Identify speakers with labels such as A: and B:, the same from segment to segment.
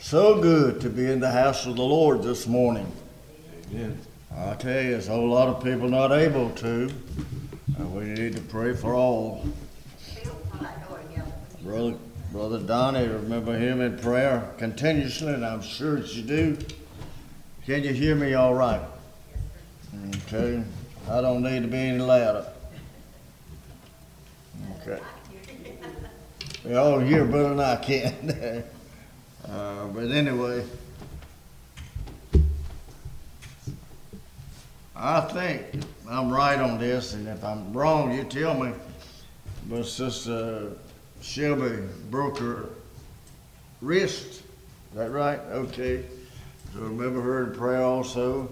A: So good to be in the house of the Lord this morning.
B: Amen.
A: I tell you, there's a whole lot of people not able to. We need to pray for all. Brother Donnie, remember him in prayer continuously, and I'm sure that you do. Can you hear me all right? Okay. I don't need to be any louder. Okay. They all hear better than I can. But anyway, I think I'm right on this, and if I'm wrong, you tell me. But Sister Shelby broke her wrist. Is that right? Okay. So remember her in prayer also.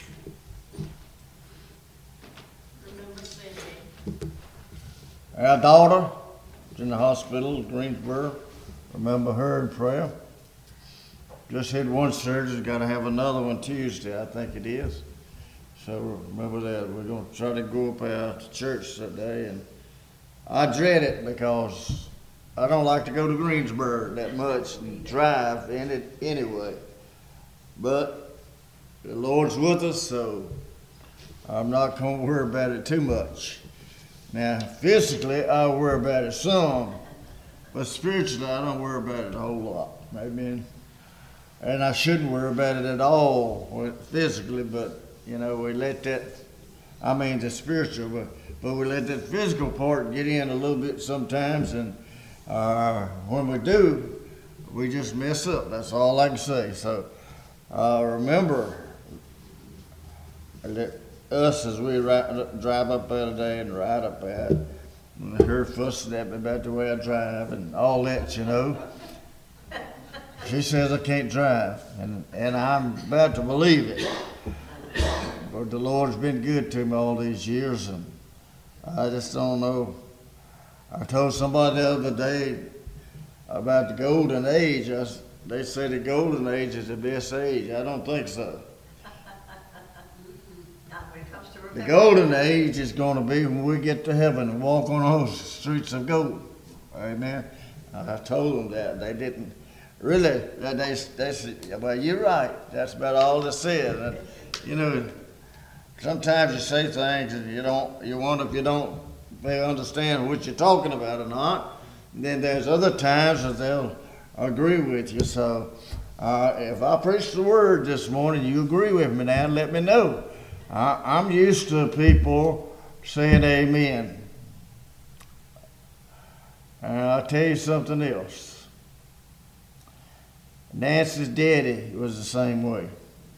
C: Remember Cindy.
A: Our daughter is in the hospital in Greensboro. Remember her in prayer. Just had one surgery, got to have another one Tuesday, I think it is. So remember that. We're going to try to go up out to church that day. And I dread it because I don't like to go to Greensboro that much and drive in it anyway. But the Lord's with us, so I'm not going to worry about it too much. Now, physically, I worry about it some, but spiritually, I don't worry about it a whole lot. Amen. And I shouldn't worry about it at all physically, but, you know, we let that, the spiritual, but we let that physical part get in a little bit sometimes, and when we do, we just mess up. That's all I can say. So remember that us as we drive up there today and ride up there, and her fussing at me about the way I drive and all that, you know. She says I can't drive, and I'm about to believe it. But the Lord's been good to me all these years, and I just don't know. I told somebody the other day about the golden age. They say the golden age is the best age. I don't think so. The golden age is going to be when we get to heaven and walk on those streets of gold. Amen. I told them that. They didn't. Really, they said, well, you're right. That's about all they said. And, you know, sometimes you say things and you wonder if they understand what you're talking about or not. And then there's other times that they'll agree with you. So if I preach the word this morning, you agree with me now, let me know. I'm used to people saying amen. And I'll tell you something else. Nancy's daddy was the same way.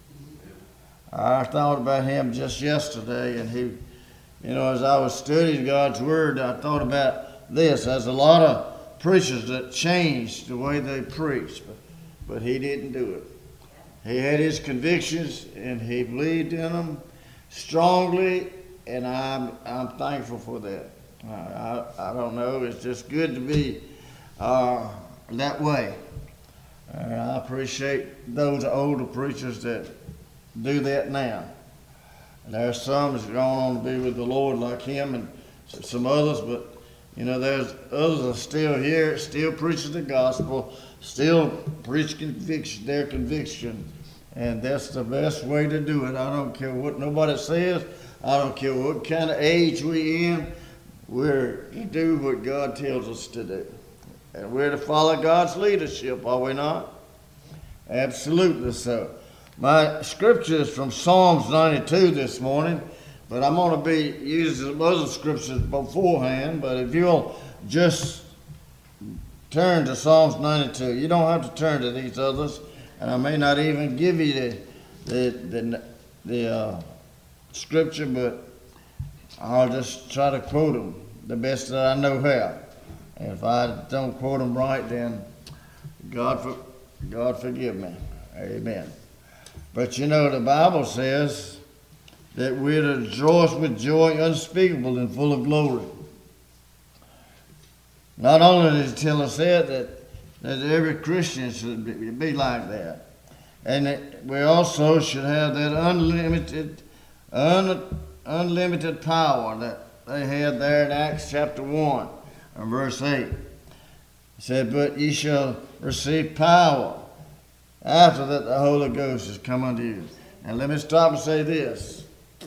A: I thought about him just yesterday, and he, you know, as I was studying God's Word, I thought about this. There's a lot of preachers that changed the way they preached, but he didn't do it. He had his convictions, and he believed in them strongly, and I'm thankful for that. I don't know. It's just good to be that way. I appreciate those older preachers that do that now. There's some that's gone on to be with the Lord like him and some others, but you know, there's others that are still here, still preaching the gospel, still preach their conviction, and that's the best way to do it. I don't care what nobody says. I don't care what kind of age we in. We're to do what God tells us to do. And we're to follow God's leadership, are we not? Absolutely so. My scripture is from Psalms 92 this morning, but I'm going to be using some other scriptures beforehand. But if you'll just turn to Psalms 92, you don't have to turn to these others, and I may not even give you the scripture, but I'll just try to quote them the best that I know how. And if I don't quote them right, then God forgive me. Amen. But you know, the Bible says that we're to rejoice with joy unspeakable and full of glory. Not only does it tell us that every Christian should be like that. And that we also should have that unlimited power that they had there in Acts chapter 1 and verse 8. It said, but ye shall receive power After that, the Holy Ghost has come unto you. And let me stop and say this.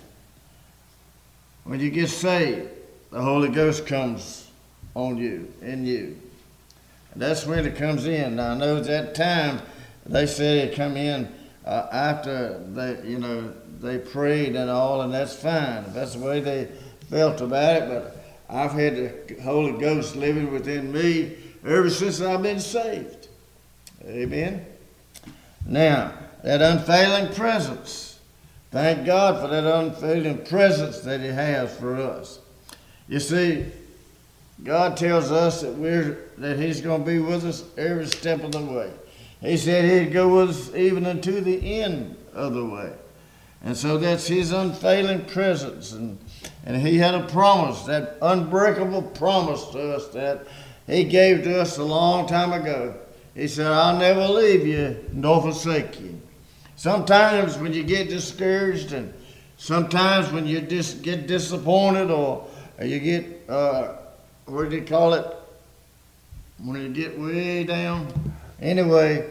A: When you get saved, the Holy Ghost comes on you, in you. And that's when it comes in. Now, I know at that time, they said it come in after they prayed and all, and that's fine. If that's the way they felt about it, but I've had the Holy Ghost living within me ever since I've been saved. Amen. Now, that unfailing presence. Thank God for that unfailing presence that He has for us. You see, God tells us that He's going to be with us every step of the way. He said He'd go with us even unto the end of the way. And so that's His unfailing presence. And He had a promise, that unbreakable promise to us that He gave to us a long time ago. He said, I'll never leave you nor forsake you. Sometimes when you get discouraged, and sometimes when you just get disappointed, or you get, what do you call it, when you get way down? Anyway,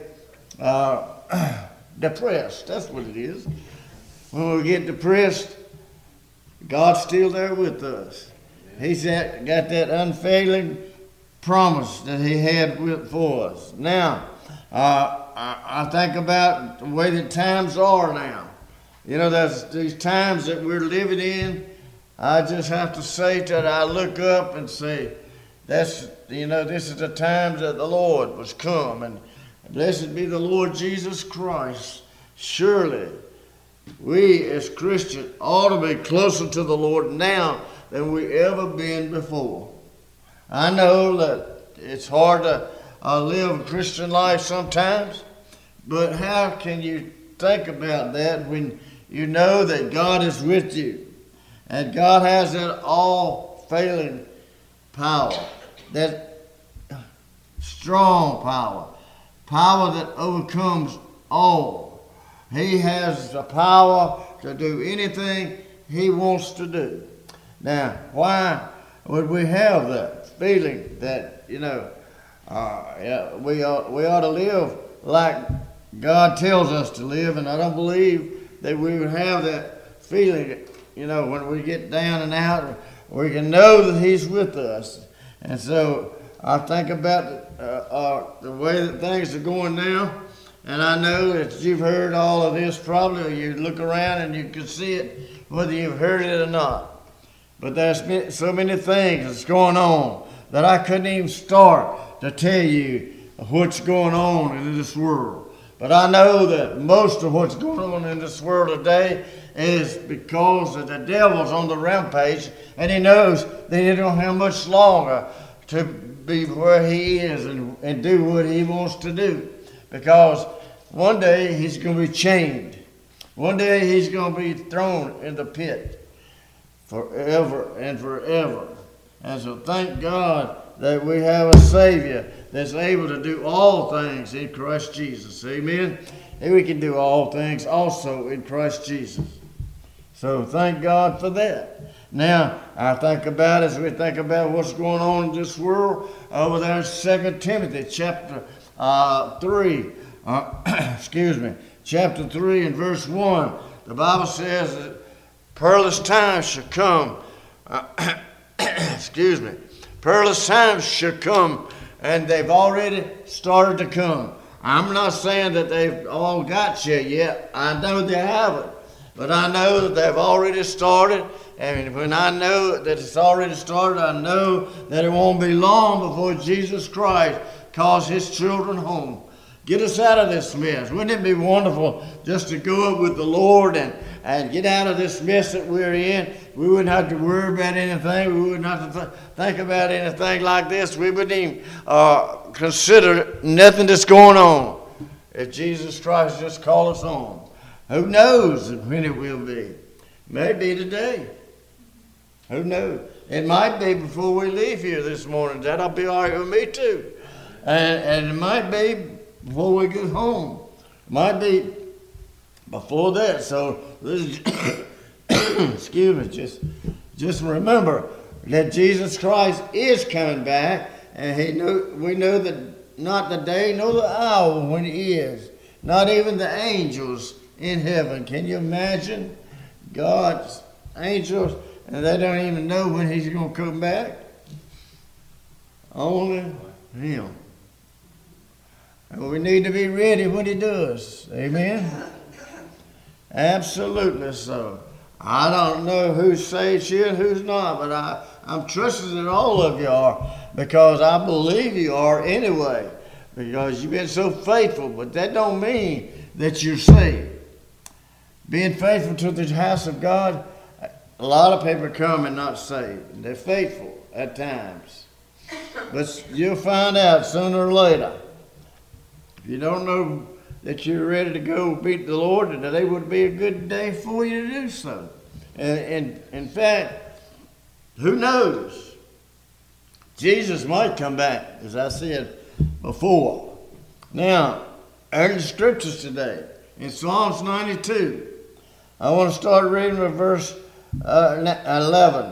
A: depressed, that's what it is. When we get depressed, God's still there with us. He's got that unfailing promise that He had for us. Now, I think about the way the times are now. You know, there's these times that we're living in. I just have to say that I look up and say, this is the times that the Lord was come, and blessed be the Lord Jesus Christ. Surely, we as Christians ought to be closer to the Lord now than we ever been before. I know that it's hard to live a Christian life sometimes, but how can you think about that when you know that God is with you? And God has that all-failing power, that strong power that overcomes all. He has the power to do anything He wants to do. Now, why would we have that feeling that, we ought to live like God tells us to live, and I don't believe that we would have that feeling, when we get down and out, we can know that He's with us. And so I think about the way that things are going now, and I know that you've heard all of this probably, or you look around and you can see it, whether you've heard it or not. But there's so many things that's going on that I couldn't even start to tell you what's going on in this world. But I know that most of what's going on in this world today is because of the devil's on the rampage, and he knows that he don't have much longer to be where he is and do what he wants to do. Because one day he's going to be chained. One day he's going to be thrown in the pit forever and forever. And so thank God that we have a Savior that's able to do all things in Christ Jesus. Amen? And we can do all things also in Christ Jesus. So thank God for that. Now, I think about, as we think about what's going on in this world, over there in 2 Timothy chapter 3, chapter 3 and verse 1, the Bible says that perilous times shall come. Perilous times shall come, and they've already started to come. I'm not saying that they've all got you yet. I know they haven't. But I know that they've already started. And when I know that it's already started, I know that it won't be long before Jesus Christ calls His children home. Get us out of this mess. Wouldn't it be wonderful just to go up with the Lord and get out of this mess that we're in? We wouldn't have to worry about anything. We wouldn't have to think about anything like this. We wouldn't even consider nothing that's going on if Jesus Christ just called us home. Who knows when it will be? Maybe today. Who knows? It might be before we leave here this morning. That'll be all right with me too. And it might be before we get home. It might be before that. So this is, excuse me, just remember that Jesus Christ is coming back, and we know that not the day nor the hour when He is. Not even the angels in heaven. Can you imagine God's angels and they don't even know when he's going to come back? Only him. And we need to be ready when he does. Amen? Absolutely so. I don't know who's saved here and who's not, but I'm trusting that all of you are, because I believe you are anyway, because you've been so faithful. But that don't mean that you're saved. Being faithful to the house of God, a lot of people come and not saved. They're faithful at times. But you'll find out sooner or later. If you don't know that you're ready to go meet the Lord, and today would be a good day for you to do so. And in fact, who knows? Jesus might come back, as I said before. Now, early scriptures today, in Psalms 92, I want to start reading with verse 11.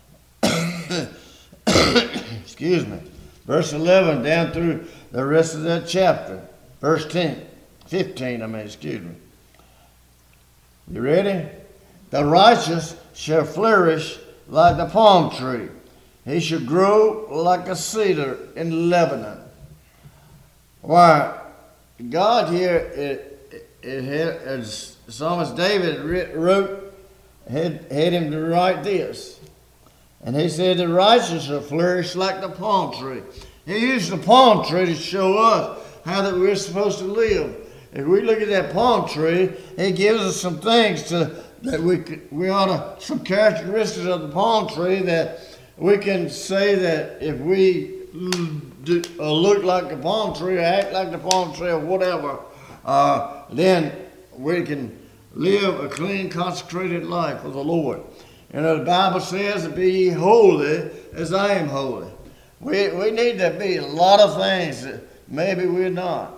A: Excuse me. Verse 11 down through the rest of that chapter. Verse 15, excuse me. You ready? The righteous shall flourish like the palm tree. He shall grow like a cedar in Lebanon. Why, God here, as Psalmist David had him to write this. And he said, the righteous shall flourish like the palm tree. He used the palm tree to show us how that we're supposed to live. If we look at that palm tree, it gives us some things some characteristics of the palm tree that we can say that if we look like the palm tree or act like the palm tree or whatever, then we can live a clean, consecrated life for the Lord. You know, the Bible says, be ye holy as I am holy. We need to be a lot of things that maybe we're not.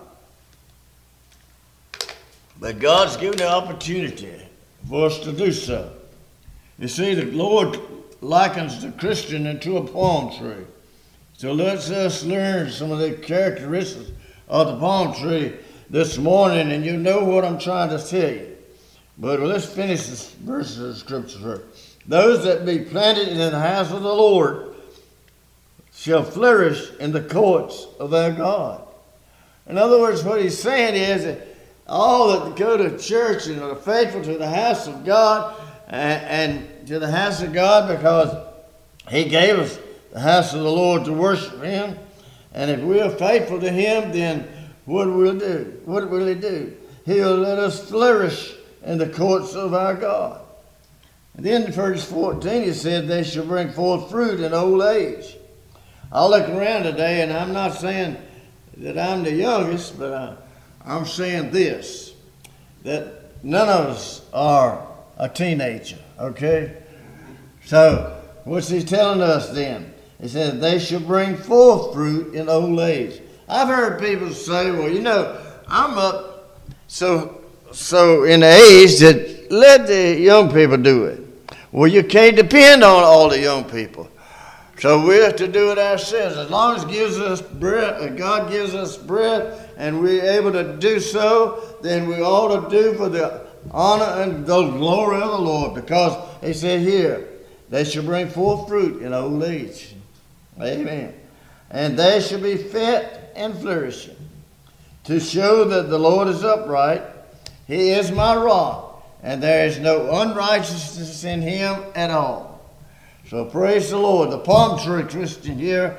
A: But God's given the opportunity for us to do so. You see, the Lord likens the Christian into a palm tree. So let's us learn some of the characteristics of the palm tree this morning, and you know what I'm trying to tell you. But let's finish this verse of the scripture first. Those that be planted in the house of the Lord shall flourish in the courts of their God. In other words, what he's saying is that all that go to church and are faithful to the house of God and to the house of God, because he gave us the house of the Lord to worship him. And if we are faithful to him, then what will he do? What will he do? He'll let us flourish in the courts of our God. And then in verse 14, he said, they shall bring forth fruit in old age. I look around today, and I'm not saying that I'm the youngest, but I'm saying this, that none of us are a teenager, okay? So what's he telling us then? He said, they shall bring forth fruit in old age. I've heard people say, well, you know, I'm up so in the age that let the young people do it. Well, you can't depend on all the young people. So we have to do it ourselves. As long as gives us breath, God gives us breath, and we're able to do so, then we ought to do for the honor and the glory of the Lord. Because he said here, they shall bring forth fruit in old age. Amen. And they shall be fat and flourishing, to show that the Lord is upright. He is my rock, and there is no unrighteousness in him at all. So praise the Lord. The palm tree Christian here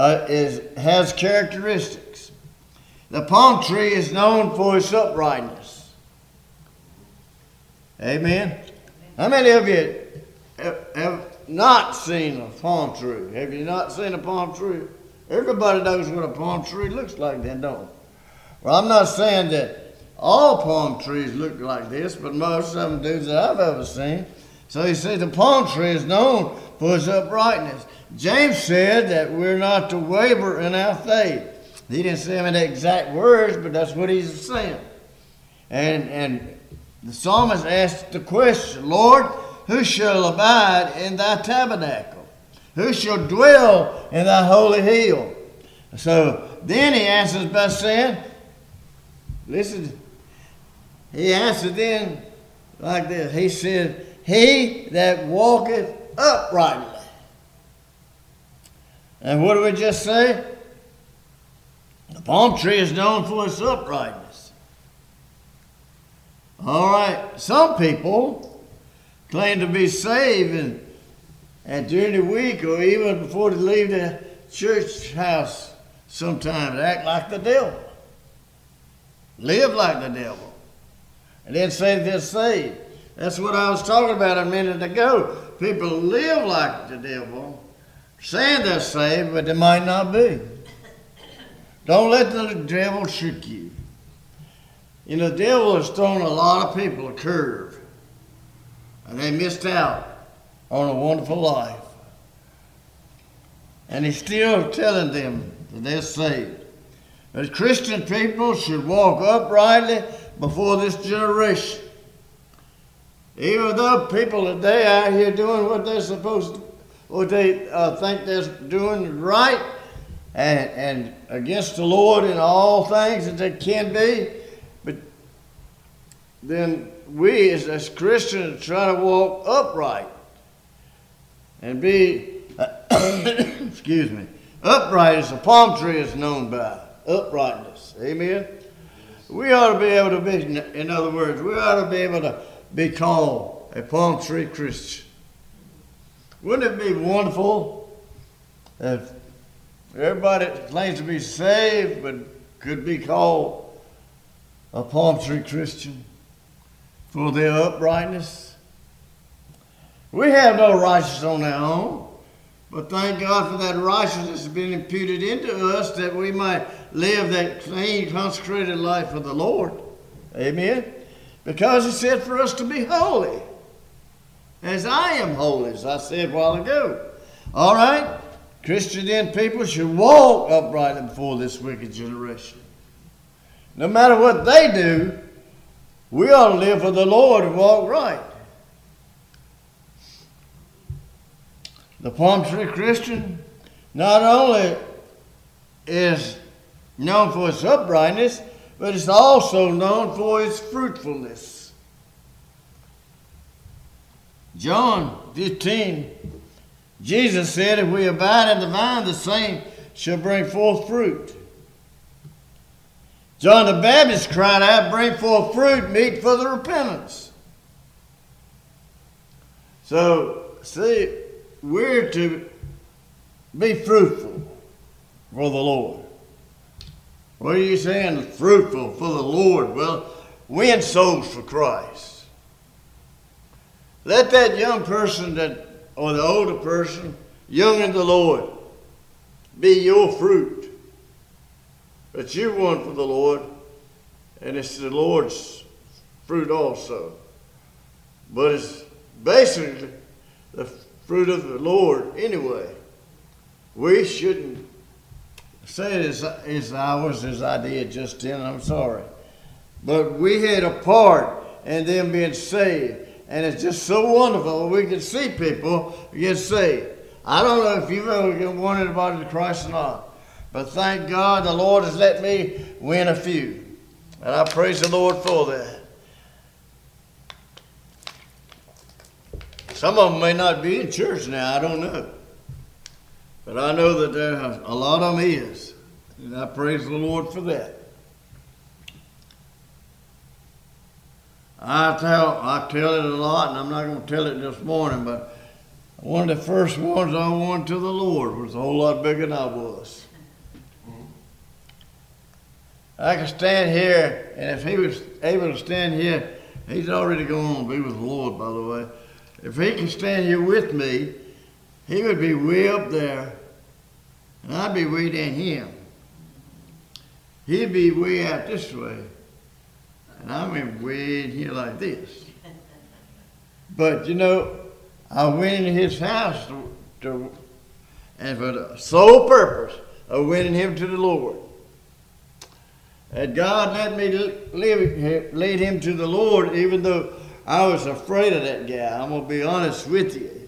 A: has characteristics. The palm tree is known for its uprightness. Amen. How many of you have not seen a palm tree? Have you not seen a palm tree? Everybody knows what a palm tree looks like then, don't they? Well, I'm not saying that all palm trees look like this, but most of them do that I've ever seen. So you see, the palm tree is known for its uprightness. James said that we're not to waver in our faith. He didn't say them in the exact words, but that's what he's saying. And the psalmist asked the question, Lord, who shall abide in thy tabernacle? Who shall dwell in thy holy hill? So then he answers by saying, listen, He answered then like this. He said, he that walketh uprightly. And what do we just say? The palm tree is known for its uprightness. All right, some people claim to be saved and during the week or even before they leave the church house sometimes act like the devil. Live like the devil. And then say they're saved. That's what I was talking about a minute ago. People live like the devil, saying they're saved, but they might not be. Don't let the devil trick you. You know, the devil has thrown a lot of people a curve, and they missed out on a wonderful life. And he's still telling them that they're saved. But Christian people should walk uprightly before this generation. Even though people today are out here doing what they're supposed to, what they think they're doing right and against the Lord in all things that they can be, but then we as Christians try to walk upright and be, excuse me, upright as a palm tree is known by, uprightness. Amen? We ought to be able to be, in other words, we ought to be able to be called a palm tree Christian. Wouldn't it be wonderful if everybody that claims to be saved but could be called a palm tree Christian for their uprightness? We have no righteousness on our own, but thank God for that righteousness has been imputed into us that we might live that clean, consecrated life for the Lord. Amen? Because he said for us to be holy, as I am holy, as I said a while ago. All right? Christian people should walk uprightly before this wicked generation. No matter what they do, we ought to live for the Lord and walk right. The palm tree Christian not only is known for its uprightness, but it's also known for its fruitfulness. John 15, Jesus said, if we abide in the vine, the same shall bring forth fruit. John the Baptist cried out, bring forth fruit, meet for the repentance. So, see, we're to be fruitful for the Lord. What are you saying? Fruitful for the Lord. Well, win souls for Christ. Let that young person or the older person, young in the Lord, be your fruit. But you want for the Lord, and it's the Lord's fruit also. But it's basically the fruit of the Lord anyway. We shouldn't say it's ours as I did just then, I'm sorry. But we had a part in them being saved. And it's just so wonderful we can see people get saved. I don't know if you've ever won anybody to Christ or not. But thank God the Lord has let me win a few. And I praise the Lord for that. Some of them may not be in church now, I don't know. But I know that there are a lot of them is. And I praise the Lord for that. I tell it a lot, and I'm not going to tell it this morning, but one of the first ones I won to the Lord was a whole lot bigger than I was. I could stand here, and if he was able to stand here, he's already gone on to be with the Lord, by the way. If he could stand here with me, he would be way up there, and I'd be way down here. He'd be way out this way. And I'm way in here like this. But, you know, I went into his house and for the sole purpose of winning him to the Lord. And God let me lead him to the Lord, even though I was afraid of that guy. I'm going to be honest with you.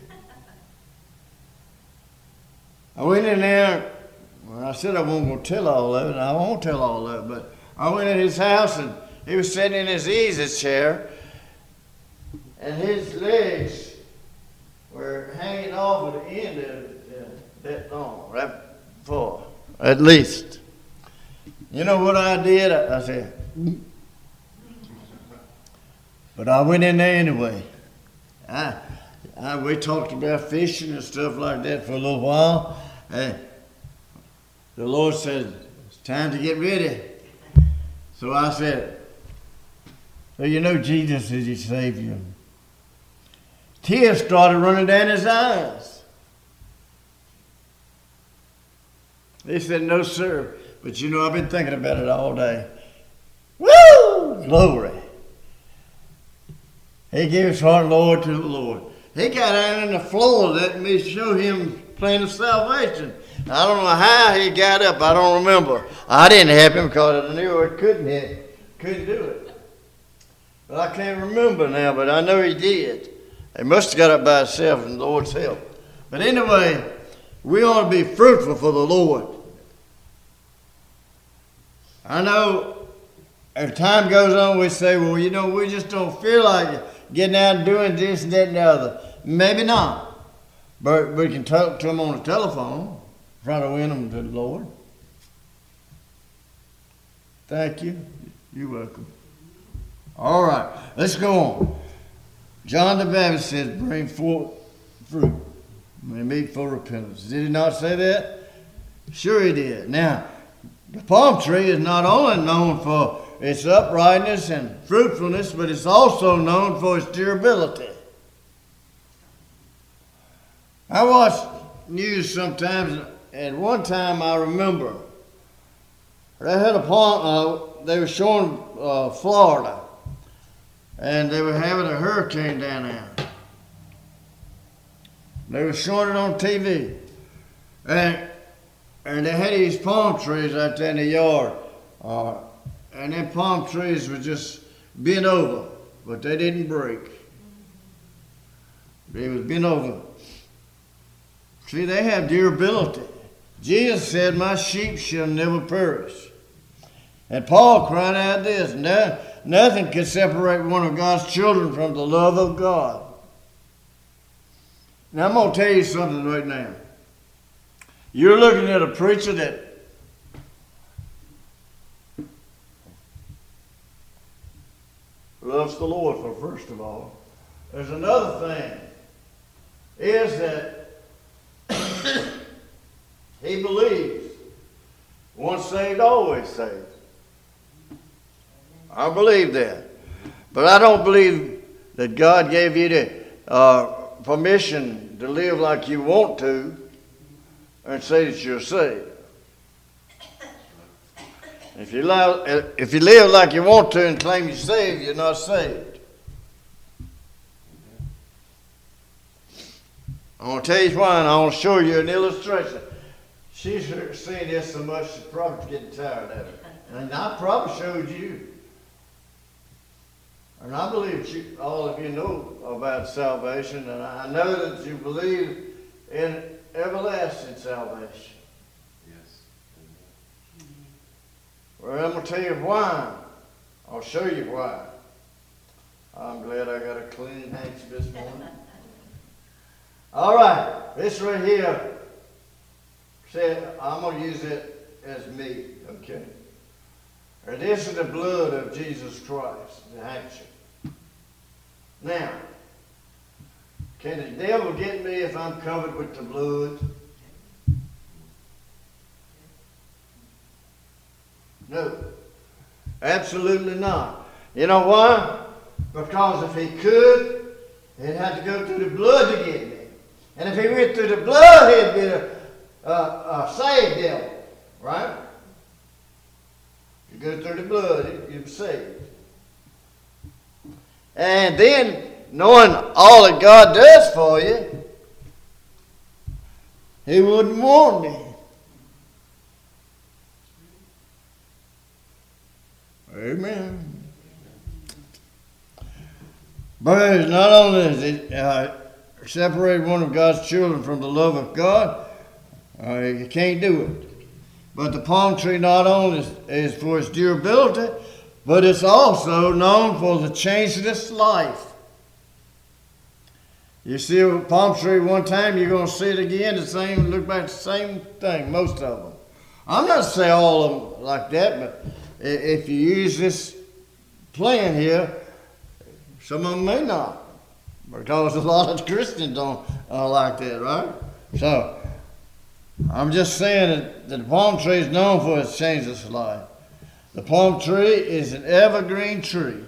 A: I went in there, well, I said I wasn't going to tell all of it, and I won't tell all of it, but I went in his house and he was sitting in his easy chair, and his legs were hanging off at the end of that long, right far, at least. You know what I did? I said, but I went in there anyway. We talked about fishing and stuff like that for a little while, and the Lord said, it's time to get ready. So I said, so you know Jesus is your Savior. Tears started running down his eyes. He said, no, sir. But you know, I've been thinking about it all day. Woo! Glory. He gave his heart and Lord to the Lord. He got down on the floor, let me show him plan of salvation. I don't know how he got up. I don't remember. I didn't help him because I knew I couldn't do it. But I can't remember now, but I know he did. He must have got up by himself and the Lord's help. But anyway, we ought to be fruitful for the Lord. I know as time goes on, we say, well, you know, we just don't feel like getting out and doing this and that and the other. Maybe not. But we can talk to them on the telephone, try to win them to the Lord. Thank you. You're welcome. All right, let's go on. John the Baptist says, bring forth fruit, meet for repentance. Did he not say that? Sure he did. Now, the palm tree is not only known for its uprightness and fruitfulness, but it's also known for its durability. I watch news sometimes, and one time I remember they had a palm. They were showing Florida, and they were having a hurricane down there. They were showing it on TV, and they had these palm trees out there in the yard, and them palm trees were just bent over, but they didn't break. They was bent over. See, they have durability. Jesus said, my sheep shall never perish. And Paul cried out this, nothing can separate one of God's children from the love of God. Now, I'm going to tell you something right now. You're looking at a preacher that loves the Lord, for first of all. There's another thing, is that he believes once saved, always saved. I believe that. But I don't believe that God gave you the permission to live like you want to and say that you're saved. If you live like you want to and claim you're saved, you're not saved. I want to tell you why, and I want to show you an illustration. She's seen this so much she's probably getting tired of it. And I probably showed you. And I believe all of you know about salvation, and I know that you believe in everlasting salvation.
B: Yes.
A: Well, I'm going to tell you why. I'll show you why. I'm glad I got a clean handkerchief this morning. All right, this right here said, I'm going to use it as me, okay? And this is the blood of Jesus Christ, the handkerchief. Now, can the devil get me if I'm covered with the blood? No, absolutely not. You know why? Because if he could, he'd have to go through the blood to get me. And if he went through the blood, he'd be a saved devil, right? You go through the blood, you're saved. And then, knowing all that God does for you, he wouldn't want me. Amen. But not only is it separate one of God's children from the love of God, you can't do it. But the palm tree not only is for its durability, but it's also known for the changeless life. You see a palm tree one time, you're going to see it again, look back the same thing, most of them. I'm not saying all of them like that, but if you use this plan here, some of them may not, because a lot of Christians don't like that, right? So, I'm just saying that the palm tree is known for its changeless life. The palm tree is an evergreen tree.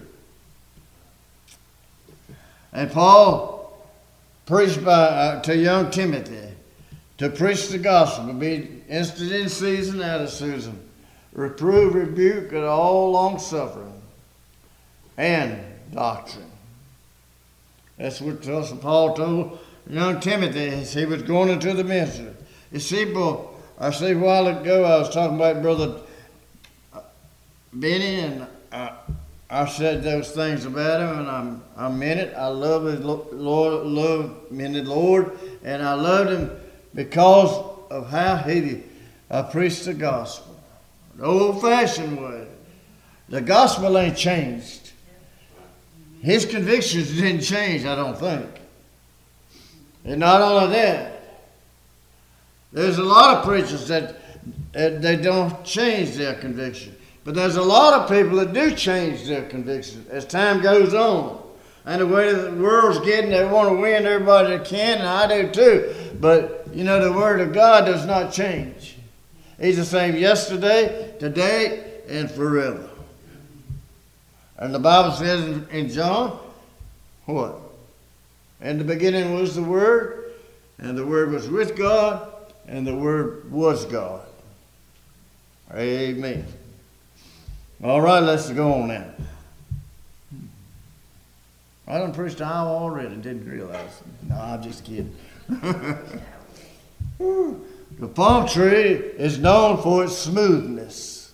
A: And Paul preached to young Timothy to preach the gospel, be instant in season, out of season, reprove, rebuke, and all long suffering and doctrine. That's what Paul told young Timothy as he was going into the ministry. You see, I see a while ago I was talking about Brother Benny, and I said those things about him, and I meant it. I love his Lord, and I loved him because of how he preached the gospel, the old-fashioned way. The gospel ain't changed. His convictions didn't change, I don't think. And not only that, there's a lot of preachers that they don't change their conviction. But there's a lot of people that do change their convictions as time goes on. And the way the world's getting, they want to win everybody they can, and I do too. But, you know, the Word of God does not change. He's the same yesterday, today, and forever. And the Bible says in John, what? In the beginning was the Word, and the Word was with God, and the Word was God. Amen. All right, let's go on now. I done preached an hour already, didn't realize. No, I'm just kidding. The palm tree is known for its smoothness.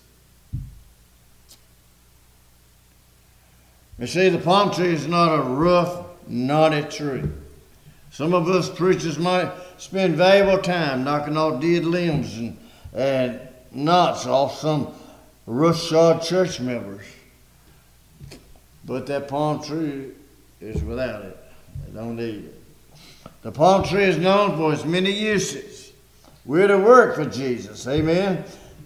A: You see, the palm tree is not a rough, knotty tree. Some of us preachers might spend valuable time knocking off dead limbs and knots off some roughshod church members. But that palm tree is without it. They don't need it. The palm tree is known for its many uses. We're to work for Jesus. Amen.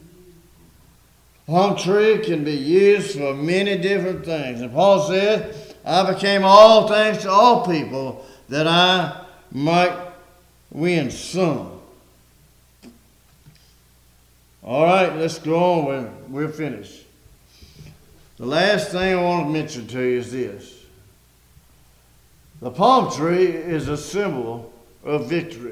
A: Palm tree can be used for many different things. And Paul said, I became all things to all people that I might win some. All right, let's go on. We're finished. The last thing I want to mention to you is this. The palm tree is a symbol of victory.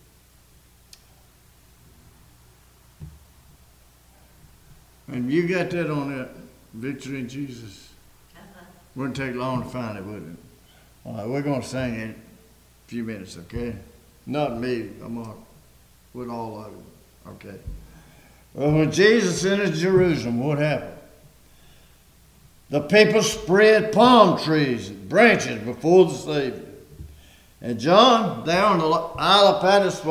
A: And you got that on that, victory in Jesus. Wouldn't take long to find it, would it? All right, we're going to sing in a few minutes, okay? Not me, with all of you, okay? Well, when Jesus entered Jerusalem, what happened? The people spread palm trees and branches before the Savior. And John, there on the Isle of Patmos,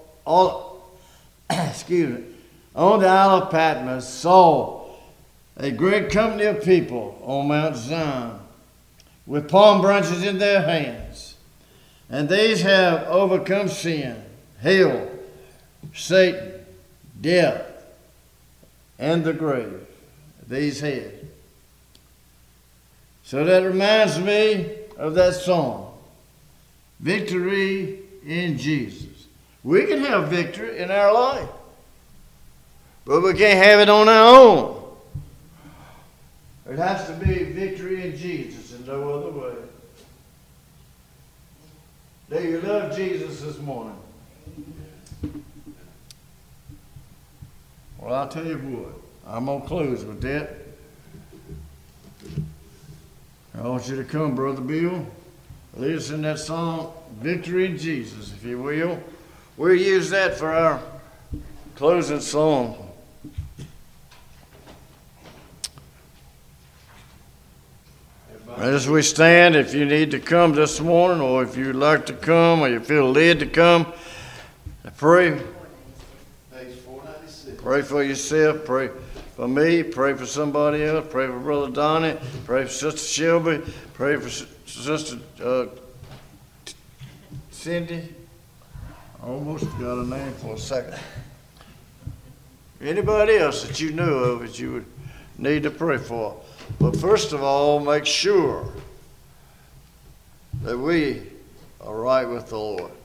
A: on the Isle of Patmos, saw a great company of people on Mount Zion with palm branches in their hands. And these have overcome sin, hell, Satan, death, and the grave. These had. So that reminds me of that song, Victory in Jesus. We can have victory in our life, but we can't have it on our own. It has to be victory in Jesus and no other way. Do you love Jesus this morning? Well, I'll tell you what. I'm going to close with that. I want you to come, Brother Bill. Lead us in that song, Victory in Jesus, if you will. We'll use that for our closing song. As we stand, if you need to come this morning, or if you'd like to come, or you feel led to come, pray. Pray for yourself. Pray for me, pray for somebody else, pray for Brother Donnie, pray for Sister Shelby, pray for Sister Cindy. I almost got a name for a second. Anybody else that you knew of that you would need to pray for. But first of all, make sure that we are right with the Lord.